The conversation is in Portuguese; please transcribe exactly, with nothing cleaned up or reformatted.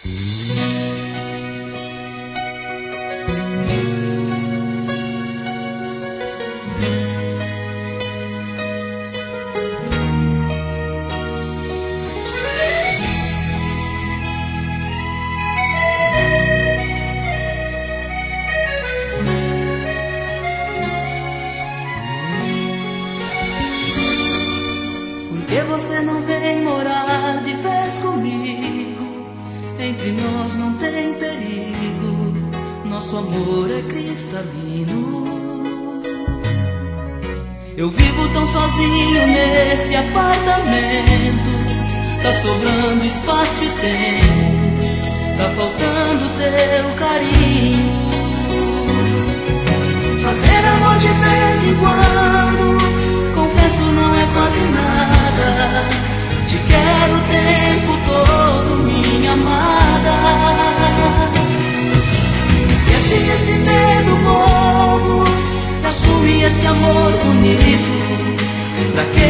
Por que você não vem morar de vez comigo? Entre nós não tem perigo, nosso amor é cristalino. Eu vivo tão sozinho nesse apartamento, tá sobrando espaço e tempo, tá faltando teu carinho. Fazer amor de vez em quando, confesso não é quase nada. Te quero o tempo todo, minha amada. Esquece esse medo bobo, assume esse amor bonito. Pra que